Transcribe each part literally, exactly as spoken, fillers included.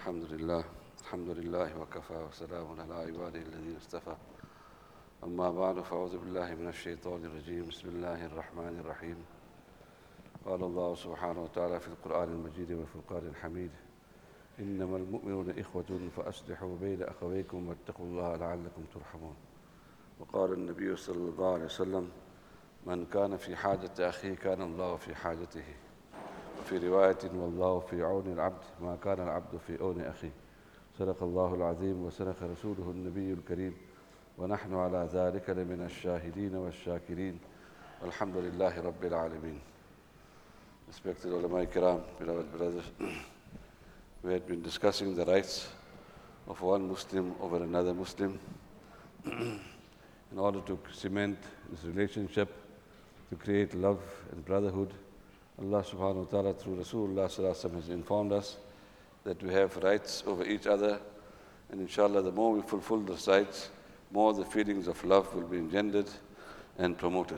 الحمد لله الحمد لله وكفى وسلام على عباده الذين اصطفى أما بعد فأعوذ بالله من الشيطان الرجيم بسم الله الرحمن الرحيم قال الله سبحانه وتعالى في القرآن المجيد والفرقان الحميد إنما المؤمنون إخوة فأصلحوا بين أخويكم واتقوا الله لعلكم ترحمون وقال النبي صلى الله عليه وسلم من كان في حاجة أخيه كان الله في حاجته في رواية والله في عون العبد ما كان العبد في عون أخيه صدق الله العظيم وصدق رسوله النبي الكريم ونحن على ذلك لمن الشاهدين والشاكرين والحمد لله رب العالمين. Respected ulama kiram, beloved brothers, we had been discussing the rights of one Muslim over another Muslim in order to cement this relationship, to create love and brotherhood. Allah subhanahu wa ta'ala through Rasulullah sallallahu alaihi wasallam has informed us that we have rights over each other, and inshallah the more we fulfill those rights, more the feelings of love will be engendered and promoted.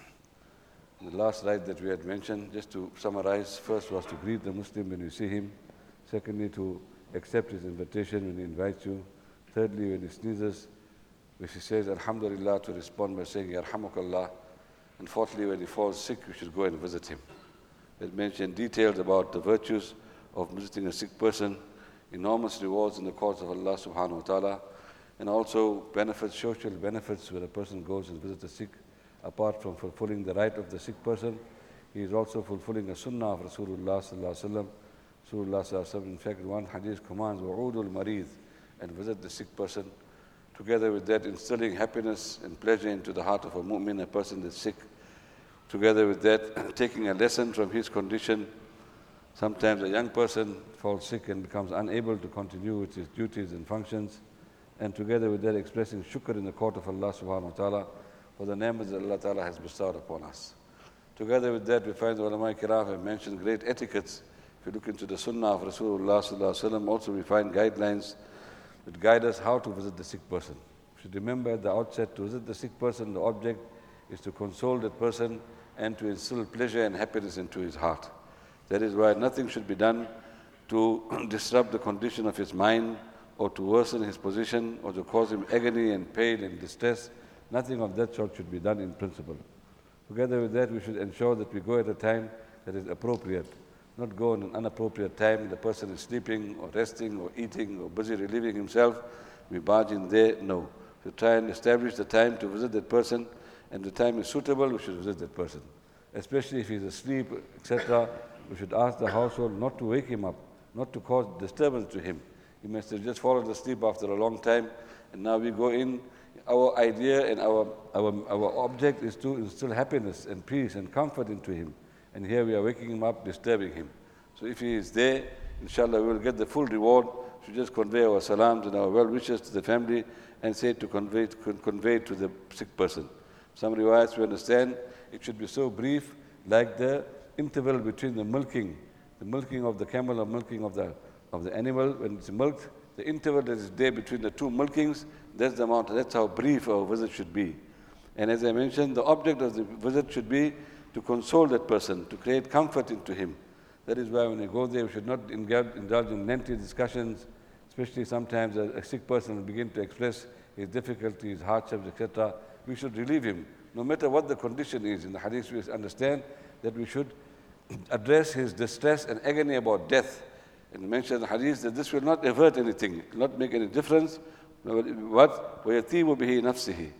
The last right that we had mentioned, just to summarize, first was to greet the Muslim when you see him. Secondly, to accept his invitation when he invites you. Thirdly, when he sneezes, if he says Alhamdulillah, to respond by saying Yarhamukallah. And fourthly, when he falls sick, you should go and visit him. It mentioned details about the virtues of visiting a sick person, enormous rewards in the cause of Allah subhanahu wa ta'ala, and also benefits, social benefits where a person goes and visits a sick. Apart from fulfilling the right of the sick person, he is also fulfilling a sunnah of Rasulullah sallallahu alaihi wasallam. Rasulullah sallallahu alaihi wasallam, in fact, one hadith commands, wa'udul marid, and visit the sick person. Together with that, instilling happiness and pleasure into the heart of a mu'min, a person that's sick. Together with that, taking a lesson from his condition. Sometimes a young person falls sick and becomes unable to continue with his duties and functions. And together with that, expressing shukr in the court of Allah subhanahu wa ta'ala for the ni'mas that Allah ta'ala has bestowed upon us. Together with that, we find the ulama kiram have mentioned great etiquettes. If you look into the sunnah of Rasulullah sallallahu alaihi wasallam, also we find guidelines that guide us how to visit the sick person. We should remember at the outset, to visit the sick person, the object is to console that person and to instill pleasure and happiness into his heart. That is why nothing should be done to disrupt the condition of his mind or to worsen his position or to cause him agony and pain and distress. Nothing of that sort should be done in principle. Together with that, we should ensure that we go at a time that is appropriate. Not go in an inappropriate time, the person is sleeping or resting or eating or busy relieving himself. We barge in there, no. To try and establish the time to visit that person, and the time is suitable, we should visit that person. Especially if he's asleep, et cetera, we should ask the household not to wake him up, not to cause disturbance to him. He must have just fallen asleep after a long time, and now we go in. Our idea and our, our, our object is to instill happiness and peace and comfort into him. And here we are waking him up, disturbing him. So if he is there, inshallah, we will get the full reward. We should just convey our salams and our well wishes to the family and say to convey, to convey to the sick person. Some riwayats we understand it should be so brief, like the interval between the milking, the milking of the camel or milking of the, of the animal. When it's milked, the interval that is there between the two milkings, that's the amount, that's how brief our visit should be. And as I mentioned, the object of the visit should be to console that person, to create comfort into him. That is why when we go there, we should not indulge in lengthy discussions, especially sometimes a, a sick person will begin to express his difficulties, hardships, et cetera. We should relieve him, no matter what the condition is. In the hadith, we understand that we should address his distress and agony about death. And mentioned in the hadith that this will not avert anything, it will not make any difference. What? وَيَتِيمُ بِهِ نَفْسِهِ.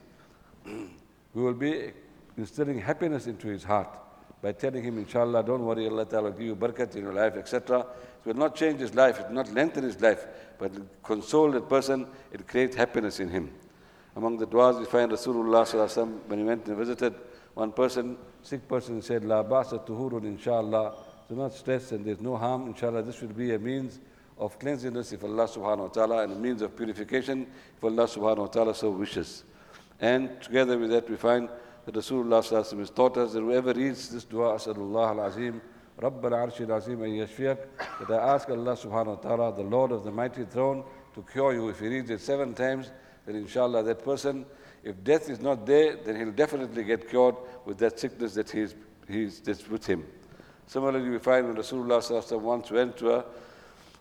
We will be instilling happiness into his heart by telling him, inshallah, don't worry, Allah Ta'ala will give you barakat in your life, et cetera. It will not change his life, it will not lengthen his life, but console that person, it creates happiness in him. Among the du'as, we find Rasulullah sallallahu alaihi wasallam, when he went and visited one person, sick person, said, La ba'sa tuhurun, inshallah. Do not stress and there's no harm, inshallah. This will be a means of cleanliness if Allah subhanahu wa ta'ala, and a means of purification if Allah subhanahu wa ta'ala so wishes. And together with that, we find that Rasulullah sallallahu alaihi wasallam has taught us that whoever reads this dua, As'alullah al-Azim, Rabbal Arshil Azim ay yashfiyak, that I ask Allah subhanahu wa ta'ala, the Lord of the mighty throne, to cure you. If he reads it seven times, then inshallah that person, if death is not there, then he'll definitely get cured with that sickness that he's, he's, that's with him. Similarly, we find when Rasulullah sallallahu alaihi wasallam once went to a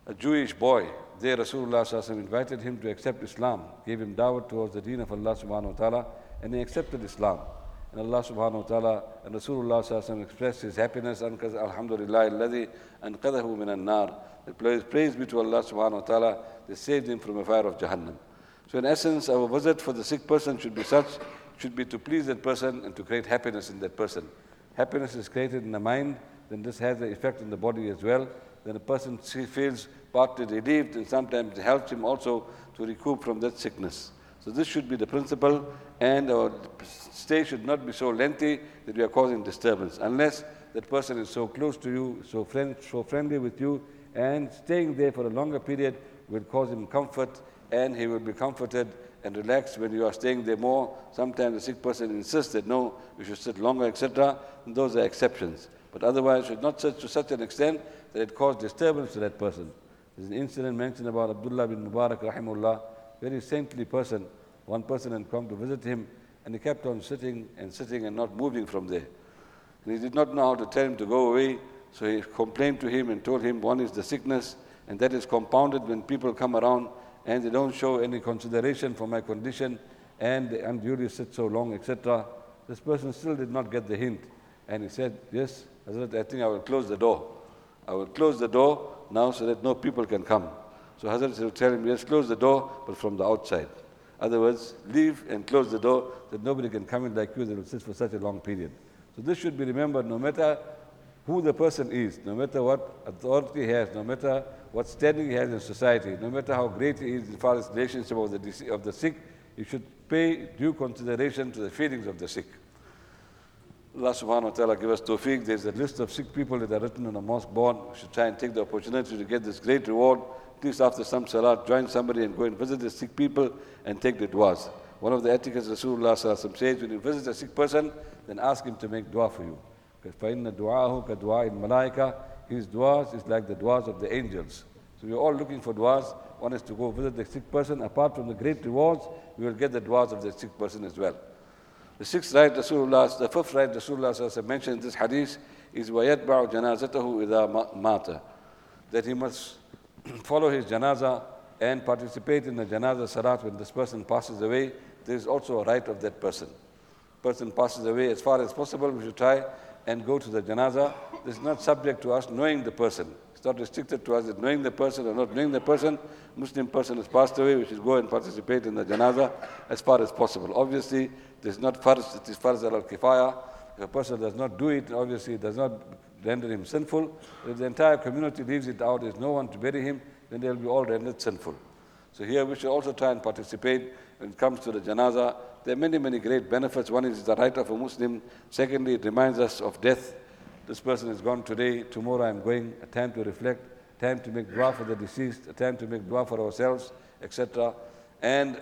a Jewish boy. There Rasulullah sallallahu alaihi wasallam invited him to accept Islam, gave him da'wah towards the deen of Allah subhanahu wa ta'ala, and he accepted Islam. And Allah subhanahu wa ta'ala and Rasulullah sallallahu alaihi wasallam expressed his happiness, and Alhamdulillah alladhi anqadahu min an-nar. Praise be to Allah subhanahu wa ta'ala, they saved him from a fire of Jahannam. So in essence, our visit for the sick person should be such, should be to please that person and to create happiness in that person. Happiness is created in the mind, then this has an effect in the body as well. Then a person feels partly relieved, and sometimes it helps him also to recoup from that sickness. So this should be the principle, and our stay should not be so lengthy that we are causing disturbance, unless that person is so close to you, so, friend, so friendly with you, and staying there for a longer period will cause him comfort, and he will be comforted and relaxed when you are staying there more. Sometimes the sick person insists that no, you should sit longer, et cetera. And those are exceptions. But otherwise, should not sit to such an extent that it caused disturbance to that person. There's an incident mentioned about Abdullah bin Mubarak, rahimahullah, very saintly person. One person had come to visit him, and he kept on sitting and sitting and not moving from there. And he did not know how to tell him to go away, so he complained to him and told him one is the sickness, and that is compounded when people come around and they don't show any consideration for my condition, and they unduly sit so long, et cetera. This person still did not get the hint. And he said, yes, Hazrat, I think I will close the door. I will close the door now so that no people can come. So Hazrat will tell him, yes, close the door, but from the outside. Other words, leave and close the door that nobody can come in like you that will sit for such a long period. So this should be remembered no matter who the person is, no matter what authority he has, no matter what standing he has in society, no matter how great he is as far as relationship of the, of the sick, you should pay due consideration to the feelings of the sick. Allah subhanahu wa ta'ala give us tawfiq. There's a list of sick people that are written on a mosque board. We should try and take the opportunity to get this great reward. At least after some salat, join somebody and go and visit the sick people and take the du'as. One of the etiquettes Rasulullah sallallahu alaihi wasallam says, when you visit a sick person, then ask him to make dua for you. Because فَإِنَّ دُعَاهُ كَدُعَاءِ الْمَلَائِكَةِ, his du'as is like the du'as of the angels. So we're all looking for du'as. One is to go visit the sick person. Apart from the great rewards, we will get the du'as of the sick person as well. The sixth right, Rasulullah, the fifth right, Rasulullah mentioned in this hadith is وَيَتْبَعُ جَنَازَتَهُ إِذَا مَاتَ, that he must follow his janazah and participate in the janazah salat when this person passes away. There is also a right of that person. Person passes away, as far as possible, we should try and go to the janazah. This is not subject to us knowing the person. It's not restricted to us that knowing the person or not knowing the person. Muslim person has passed away, we should go and participate in the janazah as far as possible. Obviously, this is not farz, it is farz al-kifaya. If a person does not do it, obviously it does not render him sinful. If the entire community leaves it out, there is no one to bury him, then they will be all rendered sinful. So here we should also try and participate when it comes to the janazah. There are many, many great benefits. One is the right of a Muslim. Secondly, it reminds us of death. This person is gone today, tomorrow I am going, a time to reflect, a time to make dua for the deceased, a time to make dua for ourselves, et cetera. And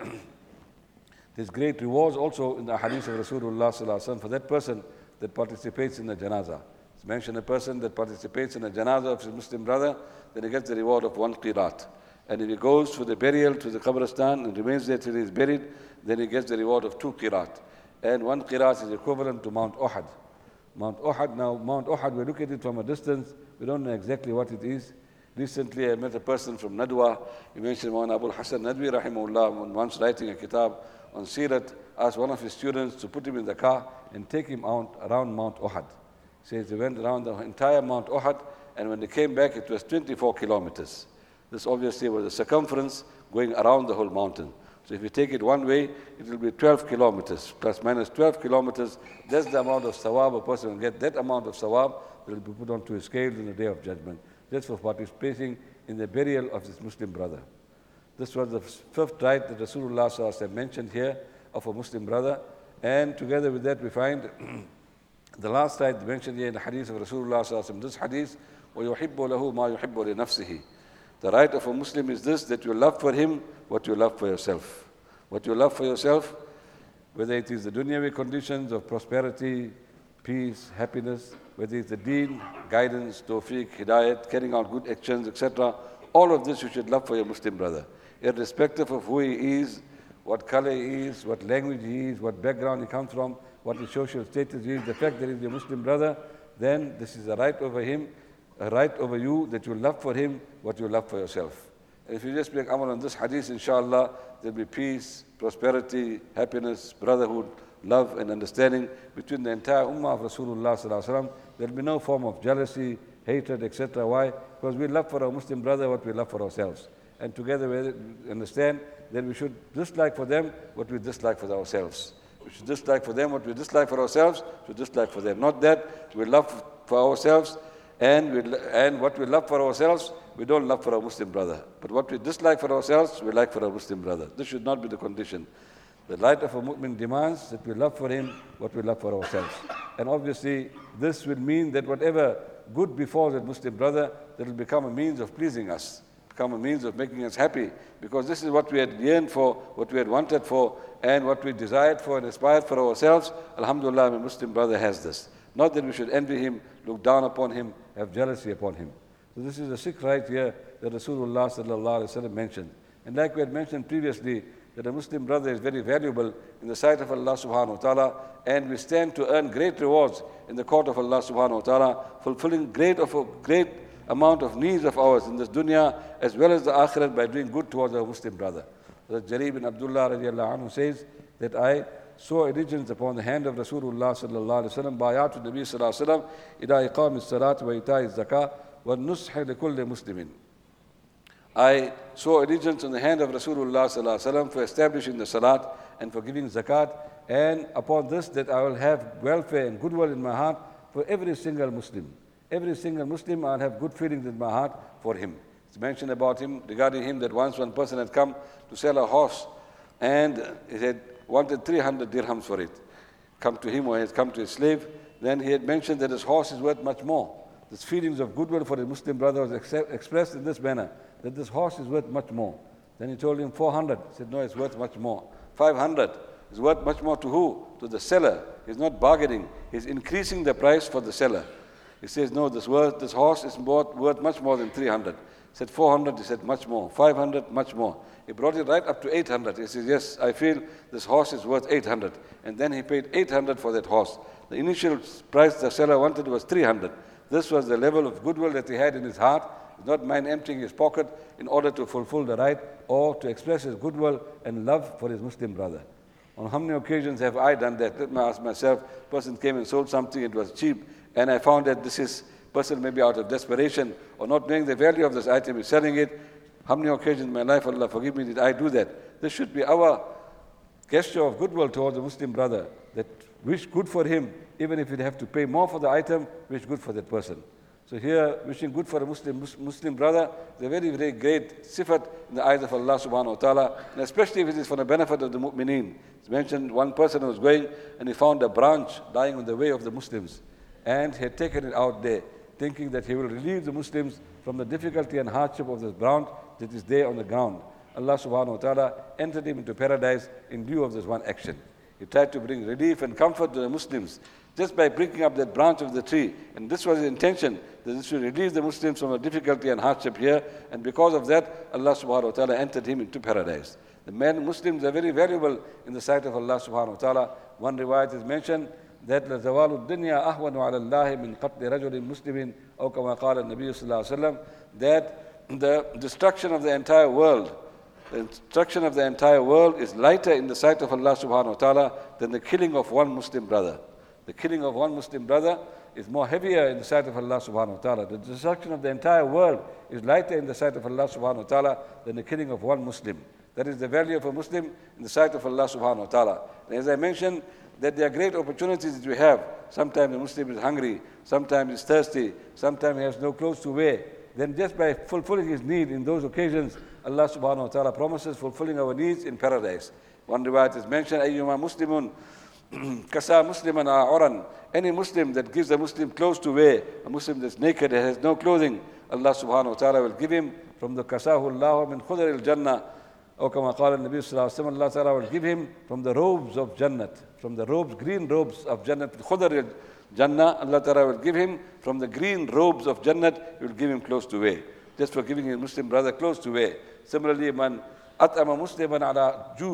there's great rewards also in the hadith of Rasulullah sallallahu alaihi wasallam for that person that participates in the janazah. It's mentioned a person that participates in the janazah of his Muslim brother, then he gets the reward of one qirat. And if he goes for the burial to the qabristan and remains there till he is buried, then he gets the reward of two qirat. And one qirat is equivalent to Mount Uhud. Mount Uhud, now Mount Uhud, we look at it from a distance, we don't know exactly what it is. Recently I met a person from Nadwa, he mentioned one Abu Hassan Nadwi rahimahullah, once writing a kitab on Sirat, asked one of his students to put him in the car and take him out around Mount Uhud. He says they went around the entire Mount Uhud, and when they came back it was twenty-four kilometers. This obviously was a circumference going around the whole mountain. So if you take it one way, it will be twelve kilometers, plus minus twelve kilometers. That's the amount of sawab a person will get. That amount of sawab will be put onto his scales in the day of judgment, just for participating in the burial of his Muslim brother. This was the fifth right that Rasulullah sallallahu alaihi wasallam mentioned here of a Muslim brother. And together with that we find the last right mentioned here in the hadith of Rasulullah sallallahu alaihi wasallam, this hadith, وَيُحِبُّ لَهُ مَا يُحِبُّ لِنَفْسِهِ. The right of a Muslim is this, that you love for him what you love for yourself. What you love for yourself, whether it is the dunyawi conditions of prosperity, peace, happiness, whether it's the deen, guidance, tawfiq, hidayat, carrying out good actions, et cetera. All of this you should love for your Muslim brother, irrespective of who he is, what color he is, what language he is, what background he comes from, what his social status is. The fact that he is your Muslim brother, then this is a right over him. a right over you that you love for him what you love for yourself. And if you just make amal on this hadith, inshallah, there'll be peace, prosperity, happiness, brotherhood, love and understanding between the entire ummah of Rasulullah sallallahu alaihi wasallam. There'll be no form of jealousy, hatred, et cetera. Why? Because we love for our Muslim brother what we love for ourselves. And together we understand that we should dislike for them what we dislike for ourselves. We should dislike for them what we dislike for ourselves, we should dislike for them. Not that we love for ourselves and, we, and what we love for ourselves, we don't love for our Muslim brother. But what we dislike for ourselves, we like for our Muslim brother. This should not be the condition. The light of a mu'min demands that we love for him what we love for ourselves. And obviously, this will mean that whatever good befalls that Muslim brother, that will become a means of pleasing us, become a means of making us happy. Because this is what we had yearned for, what we had wanted for, and what we desired for and aspired for ourselves. Alhamdulillah, my Muslim brother has this. Not that we should envy him, look down upon him, have jealousy upon him. So this is a sick right here that Rasulullah sallallahu alaihi wasallam mentioned. And like we had mentioned previously, that a Muslim brother is very valuable in the sight of Allah subhanahu wa ta'ala, and we stand to earn great rewards in the court of Allah subhanahu wa ta'ala, fulfilling great of a great amount of needs of ours in this dunya as well as the akhirat by doing good towards our Muslim brother. The Jarir bin Abdullah radiallahu anhu says that I saw allegiance upon the hand of Rasulullah sallallahu alaihi wasallam, bayatu Nabi sallallahu alaihi wasallam, ila iqam as-salat wa ita'i az-zakah wa nushi li kulli muslimin. I saw allegiance on the hand of Rasulullah sallallahu alaihi wasallam for establishing the salat and for giving zakat, and upon this that I will have welfare and goodwill in my heart for every single Muslim. Every single Muslim, I'll have good feelings in my heart for him. It's mentioned about him, regarding him, that once one person had come to sell a horse and he had wanted three hundred dirhams for it. Come to him, or he had come to his slave, then he had mentioned that his horse is worth much more. This feelings of goodwill for the Muslim brother was ex expressed in this manner, that this horse is worth much more. Then he told him four hundred. He said, no, it's worth much more. five hundred is worth much more to who? To the seller. He's not bargaining. He's increasing the price for the seller. He says, no, this, worth, this horse is worth, worth much more than three hundred. He said, four hundred. He said, much more. five hundred, much more. He brought it right up to eight hundred. He says, yes, I feel this horse is worth eight hundred. And then he paid eight hundred for that horse. The initial price the seller wanted was three hundred. This was the level of goodwill that he had in his heart. He did not mind emptying his pocket in order to fulfill the right or to express his goodwill and love for his Muslim brother. On how many occasions have I done that? Let me ask myself, person came and sold something, it was cheap, and I found that this is person maybe out of desperation or not knowing the value of this item is selling it. How many occasions in my life, Allah forgive me, did I do that? This should be our gesture of goodwill towards the Muslim brother, that wish good for him, even if you have to pay more for the item, wish good for that person. So here, wishing good for a Muslim Muslim brother is a very, very great sifat in the eyes of Allah subhanahu wa ta'ala, and especially if it is for the benefit of the mu'mineen. It's mentioned one person was going and he found a branch lying on the way of the Muslims, and he had taken it out there, thinking that he will relieve the Muslims from the difficulty and hardship of this branch that is there on the ground. Allah subhanahu wa ta'ala entered him into paradise in lieu of this one action. He tried to bring relief and comfort to the Muslims just by breaking up that branch of the tree. And this was his intention, that this should relieve the Muslims from the difficulty and hardship here. And because of that, Allah subhanahu wa ta'ala entered him into paradise. The men, Muslims are very valuable in the sight of Allah subhanahu wa ta'ala. One riwayat is mentioned that لَزَوَالُ الدُّنْيَا أَحْوَنُ عَلَى اللَّهِ مِنْ قَتْلِ رَجُلٍ مُسْلِمٍ أو كما قال النبي صلى الله عليه وسلم, that the destruction of the entire world, the destruction of the entire world is lighter in the sight of Allah subhanahu wa ta'ala than the killing of one Muslim brother. The killing of one Muslim brother is more heavier in the sight of Allah subhanahu wa ta'ala. The destruction of the entire world is lighter in the sight of Allah subhanahu wa ta'ala than the killing of one Muslim. That is the value of a Muslim in the sight of Allah subhanahu wa ta'ala. And as I mentioned, that there are great opportunities that we have. Sometimes the Muslim is hungry, sometimes he's thirsty, sometimes he has no clothes to wear. Then just by fulfilling his need in those occasions, Allah subhanahu wa ta'ala promises fulfilling our needs in paradise. One riwayat is mentioned, أَيُّمَا مُسْلِمٌ كَسَى مُسْلِمًا عَوْرًا. Any Muslim that gives a Muslim clothes to wear, a Muslim that's naked and has no clothing, Allah subhanahu wa ta'ala will give him from the كَسَاهُ اللَّهُ مِنْ خُضَرِ الْجَنَّةِ. Or كما قال النبي صلى الله عليه وسلم, Allah ta'ala will give him from the robes of Jannat, from the robes, green robes of Jannat, خُضَرِ Jannah, Allah ta'ala will give him from the green robes of Jannat, he will give him clothes to wear, just for giving his Muslim brother clothes to wear. Similarly, man at'ama musliman ala ju'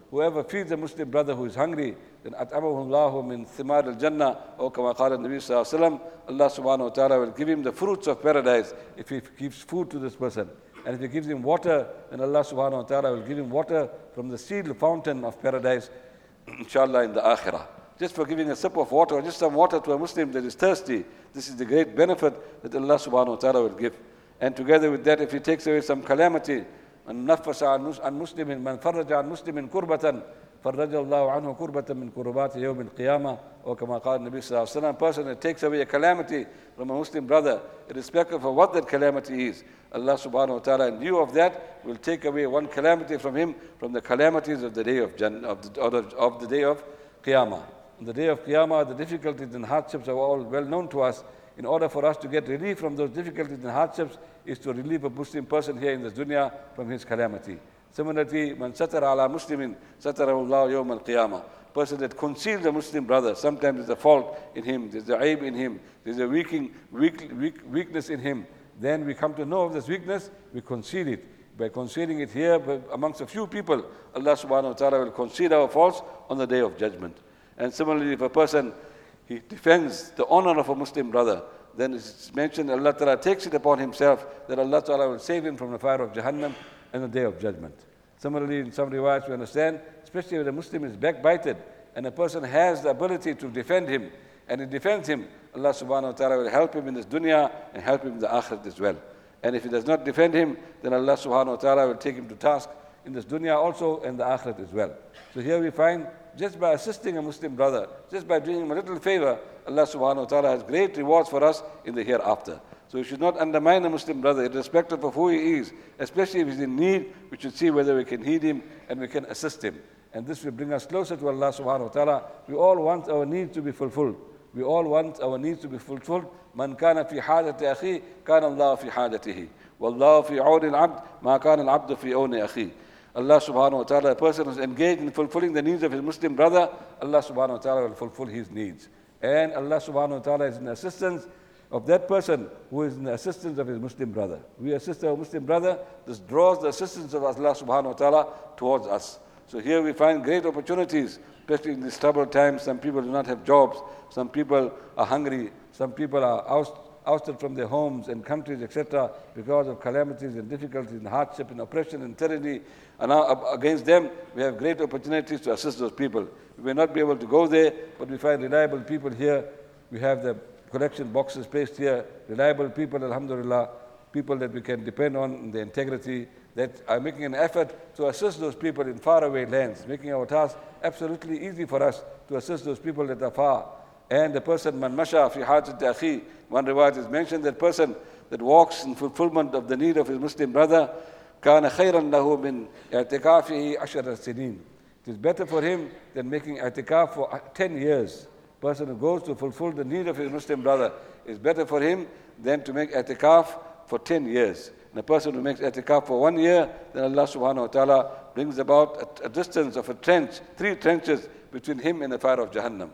Whoever feeds a Muslim brother who is hungry, then at'amahu Allahu min thimar al-jannah, or kama qala Nabi sallallahu alayhi wa sallam, Allah subhanahu wa ta'ala will give him the fruits of paradise if he gives food to this person. And if he gives him water, then Allah subhanahu wa ta'ala will give him water from the sealed fountain of paradise, inshallah, in the akhirah. Just for giving a sip of water or just some water to a Muslim that is thirsty, this is the great benefit that Allah subhanahu wa ta'ala will give. And together with that, if he takes away some calamity, من نفس عن مسلم من فرج عن مسلم كربة فرج الله عنه كربة من كربات يوم القيامة, or كما قال النبي صلى الله عليه وسلم, person that takes away a calamity from a Muslim brother, irrespective of what that calamity is, Allah subhanahu wa ta'ala, in view of that, will take away one calamity from him from the calamities of the day of Jannah, of the, of, of the day of Qiyamah. On the day of Qiyamah, the difficulties and hardships are all well known to us. In order for us to get relief from those difficulties and hardships is to relieve a Muslim person here in this dunya from his calamity. Similarly, man satara ala muslimin satarahu Allah yawm al-qiyamah. Person that conceals a Muslim brother, sometimes there's a fault in him, there's a aib in him, there's a weaking, weak, weak, weakness in him. Then we come to know of this weakness, we conceal it. By concealing it here amongst a few people, Allah subhanahu wa ta'ala will conceal our faults on the day of judgment. And similarly, if a person, he defends the honor of a Muslim brother, then it's mentioned Allah Ta'ala takes it upon himself that Allah Ta'ala will save him from the fire of Jahannam on the day of judgment. Similarly, in some riwayats we understand, especially when a Muslim is backbited and a person has the ability to defend him and he defends him, Allah Subhanahu wa Ta'ala will help him in this dunya and help him in the akhirat as well. And if he does not defend him, then Allah Subhanahu wa Ta'ala will take him to task in this dunya also and the akhirat as well. So here we find, just by assisting a Muslim brother, just by doing him a little favor, Allah subhanahu wa ta'ala has great rewards for us in the hereafter. So we should not undermine a Muslim brother, irrespective of who he is, especially if he's in need. We should see whether we can heed him and we can assist him. And this will bring us closer to Allah subhanahu wa ta'ala. We all want our needs to be fulfilled. We all want our needs to be fulfilled. Man kana fi hajati akhi, kana Allah fi hajatihi. Wallahu fi awni al-abd, ma kana al-abdu fi awni akhi. Allah subhanahu wa ta'ala, a person who is engaged in fulfilling the needs of his Muslim brother, Allah subhanahu wa ta'ala will fulfill his needs. And Allah subhanahu wa ta'ala is in the assistance of that person who is in the assistance of his Muslim brother. We assist our Muslim brother, this draws the assistance of Allah subhanahu wa ta'ala towards us. So here we find great opportunities, especially in these troubled times. Some people do not have jobs, some people are hungry, some people are oust, ousted from their homes and countries, et cetera, because of calamities and difficulties and hardship and oppression and tyranny. And now against them, we have great opportunities to assist those people. We may not be able to go there, but we find reliable people here. We have the collection boxes placed here, reliable people, alhamdulillah, people that we can depend on in their integrity, that are making an effort to assist those people in faraway lands, making our task absolutely easy for us to assist those people that are far. And the person, man masha fi hajat akhi, one riwayat is mentioned, that person that walks in fulfillment of the need of his Muslim brother, kana khayran lahu min i'tikafihi ashara sinin. It is better for him than making i'tikaf for ten years. Person who goes to fulfill the need of his Muslim brother is better for him than to make i'tikaf for ten years. And a person who makes i'tikaf for one year, then Allah subhanahu wa ta'ala brings about a, a distance of a trench, three trenches between him and the fire of Jahannam.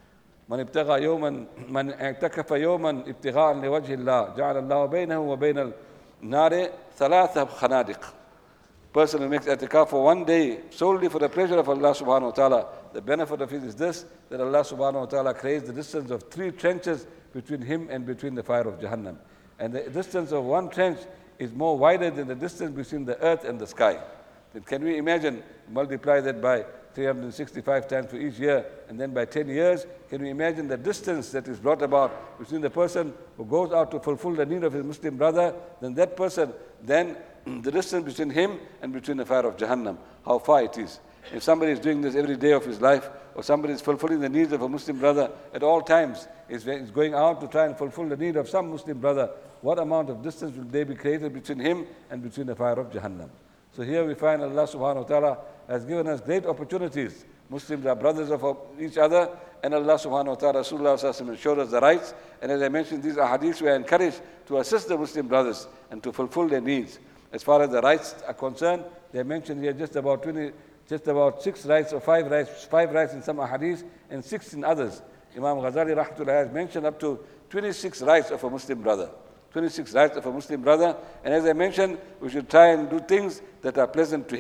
من ابتغى يوما من اعتكف يوما ابتغاء لوجه الله جعل الله بينه وبين النار ثلاثة خنادق. Person who makes i'tikaf for one day solely for the pleasure of Allah subhanahu wa ta'ala, the benefit of it is this, that Allah subhanahu wa ta'ala creates the distance of three trenches between him and between the fire of Jahannam. And the distance of one trench is more wider than the distance between the earth and the sky. Then can we imagine, multiply that by three hundred sixty-five times for each year, and then by ten years, can we imagine the distance that is brought about between the person who goes out to fulfill the need of his Muslim brother, then that person, then the distance between him and between the fire of Jahannam, how far it is. If somebody is doing this every day of his life, or somebody is fulfilling the needs of a Muslim brother at all times, is going out to try and fulfill the need of some Muslim brother, what amount of distance will they be created between him and between the fire of Jahannam? So here we find Allah subhanahu wa ta'ala has given us great opportunities. Muslims are brothers of each other, and Allah subhanahu wa ta'ala, Rasulullah sallallahu alaihi wasallam showed us the rights. And as I mentioned, these ahadiths we are encouraged to assist the Muslim brothers and to fulfill their needs. As far as the rights are concerned, they mentioned here just about twenty, just about six rights or five rights, five rights in some ahadiths and six in others. Imam Ghazali rahmatullah has mentioned up to twenty-six rights of a Muslim brother. twenty-six rights of a Muslim brother. And as I mentioned, we should try and do things that are pleasant to him.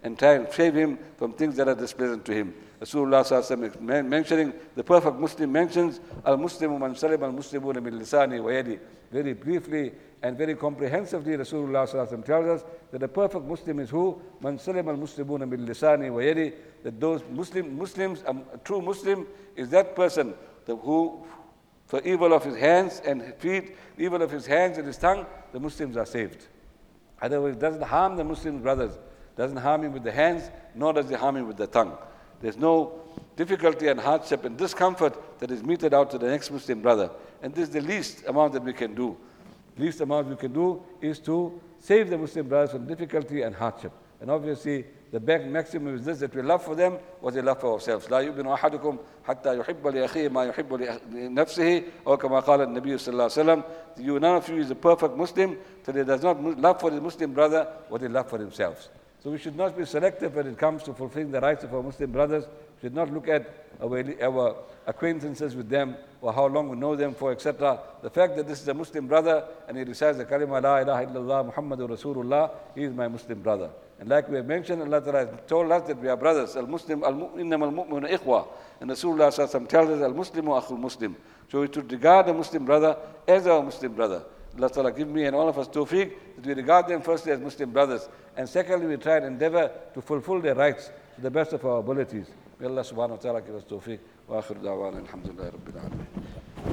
and try and save him from things that are displeasant to him. Rasulullah sallallahu alaihi wasallam mentioning the perfect Muslim mentions al-Muslimu man salim al-Muslimuna min lisani wa yadi. Very briefly and very comprehensively, Rasulullah sallallahu alaihi wasallam tells us that a perfect Muslim is who? Man salim al-Muslimuna min lisani wa yadi. That those Muslim Muslims, a true Muslim is that person the, who, for evil of his hands and feet, evil of his hands and his tongue, the Muslims are saved. Otherwise, it doesn't harm the Muslim brothers, doesn't harm him with the hands, nor does it harm him with the tongue. There's no difficulty and hardship and discomfort that is meted out to the next Muslim brother. And this is the least amount that we can do. Least amount we can do is to save the Muslim brothers from difficulty and hardship. And obviously, the maximum is this, that we love for them what they love for ourselves. لا يؤمن أحدكم حتى يحب لأخيه ما يحب لنفسه أو كما قال النبي صلى الله عليه وسلم. You, none of you is a perfect Muslim till he does not love for his Muslim brother what he loves for himself. So we should not be selective when it comes to fulfilling the rights of our Muslim brothers. We should not look at our, our acquaintances with them or how long we know them for, et cetera. The fact that this is a Muslim brother and he recites the kalima La ilaha illallah Muhammadur Rasulullah, he is my Muslim brother. And like we have mentioned, Allah Ta'ala has told us that we are brothers. Al-Muslim, innama al-mu'minu ikhwa. And Rasulullah sallallahu alaihi wasallam tells us, Al-Muslimu akhul Muslim. So we should regard the Muslim brother as our Muslim brother. Allah Ta'ala give me and all of us tawfiq that we regard them firstly as Muslim brothers. And secondly, we try and endeavor to fulfill their rights to the best of our abilities. May Allah subhanahu wa ta'ala give us tawfiq. Wa akhir da'wana alhamdulillahi rabbil alamin.